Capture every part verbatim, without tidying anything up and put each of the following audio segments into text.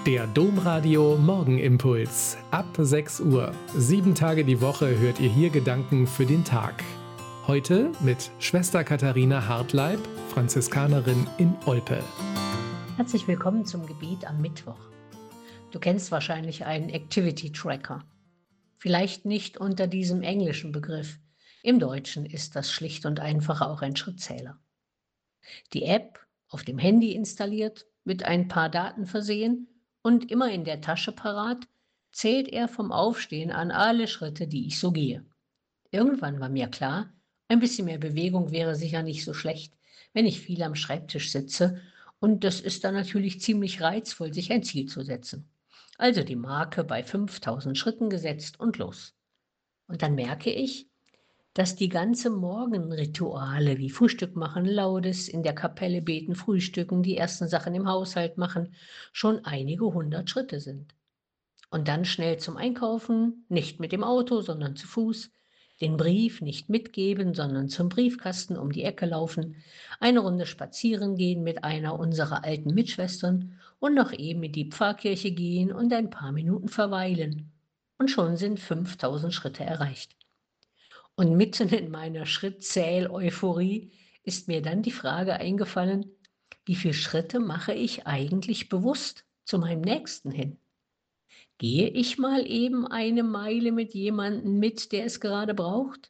Der Domradio Morgenimpuls. Ab sechs Uhr. Sieben Tage die Woche hört ihr hier Gedanken für den Tag. Heute mit Schwester Katharina Hartleib, Franziskanerin in Olpe. Herzlich willkommen zum Gebet am Mittwoch. Du kennst wahrscheinlich einen Activity Tracker. Vielleicht nicht unter diesem englischen Begriff. Im Deutschen ist das schlicht und einfach auch ein Schrittzähler. Die App auf dem Handy installiert, mit ein paar Daten versehen und immer in der Tasche parat, zählt er vom Aufstehen an alle Schritte, die ich so gehe. Irgendwann war mir klar, ein bisschen mehr Bewegung wäre sicher nicht so schlecht, wenn ich viel am Schreibtisch sitze, und das ist dann natürlich ziemlich reizvoll, sich ein Ziel zu setzen. Also die Marke bei fünftausend Schritten gesetzt und los. Und dann merke ich, dass die ganze Morgenrituale wie Frühstück machen, Laudes, in der Kapelle beten, frühstücken, die ersten Sachen im Haushalt machen, schon einige hundert Schritte sind. Und dann schnell zum Einkaufen, nicht mit dem Auto, sondern zu Fuß, den Brief nicht mitgeben, sondern zum Briefkasten um die Ecke laufen, eine Runde spazieren gehen mit einer unserer alten Mitschwestern und noch eben in die Pfarrkirche gehen und ein paar Minuten verweilen. Und schon sind fünftausend Schritte erreicht. Und mitten in meiner Schrittzähl-Euphorie ist mir dann die Frage eingefallen, wie viele Schritte mache ich eigentlich bewusst zu meinem Nächsten hin? Gehe ich mal eben eine Meile mit jemandem mit, der es gerade braucht?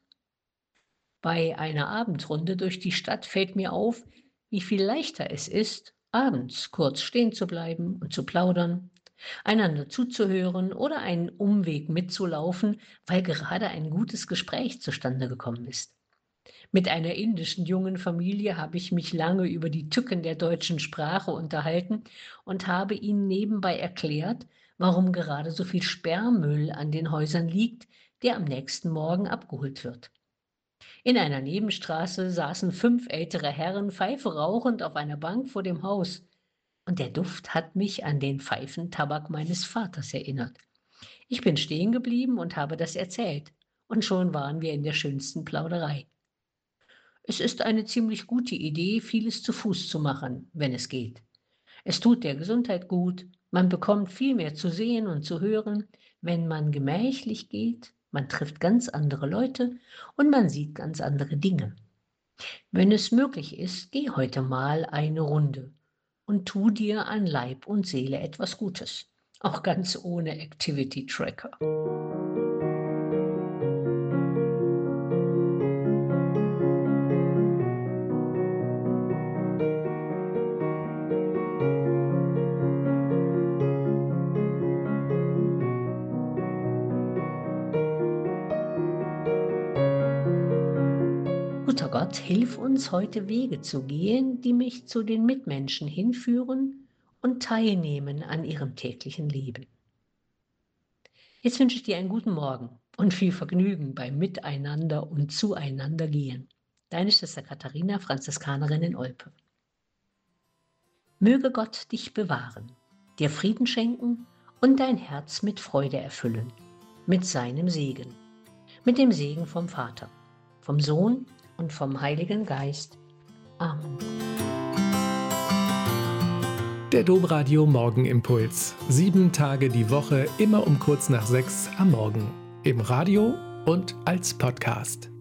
Bei einer Abendrunde durch die Stadt fällt mir auf, wie viel leichter es ist, abends kurz stehen zu bleiben und zu plaudern, einander zuzuhören oder einen Umweg mitzulaufen, weil gerade ein gutes Gespräch zustande gekommen ist. Mit einer indischen jungen Familie habe ich mich lange über die Tücken der deutschen Sprache unterhalten und habe ihnen nebenbei erklärt, warum gerade so viel Sperrmüll an den Häusern liegt, der am nächsten Morgen abgeholt wird. In einer Nebenstraße saßen fünf ältere Herren Pfeife rauchend auf einer Bank vor dem Haus. Und der Duft hat mich an den Pfeifentabak meines Vaters erinnert. Ich bin stehen geblieben und habe das erzählt. Und schon waren wir in der schönsten Plauderei. Es ist eine ziemlich gute Idee, vieles zu Fuß zu machen, wenn es geht. Es tut der Gesundheit gut, man bekommt viel mehr zu sehen und zu hören, wenn man gemächlich geht, man trifft ganz andere Leute und man sieht ganz andere Dinge. Wenn es möglich ist, geh heute mal eine Runde und tu dir an Leib und Seele etwas Gutes, auch ganz ohne Activity Tracker. Guter Gott, hilf uns heute Wege zu gehen, die mich zu den Mitmenschen hinführen und teilnehmen an ihrem täglichen Leben. Jetzt wünsche ich dir einen guten Morgen und viel Vergnügen beim Miteinander und Zueinander gehen. Deine Schwester Katharina, Franziskanerin in Olpe. Möge Gott dich bewahren, dir Frieden schenken und dein Herz mit Freude erfüllen, mit seinem Segen, mit dem Segen vom Vater, vom Sohn und vom Heiligen Geist. Amen. Der Domradio Morgenimpuls. Sieben Tage die Woche, immer um kurz nach sechs am Morgen. Im Radio und als Podcast.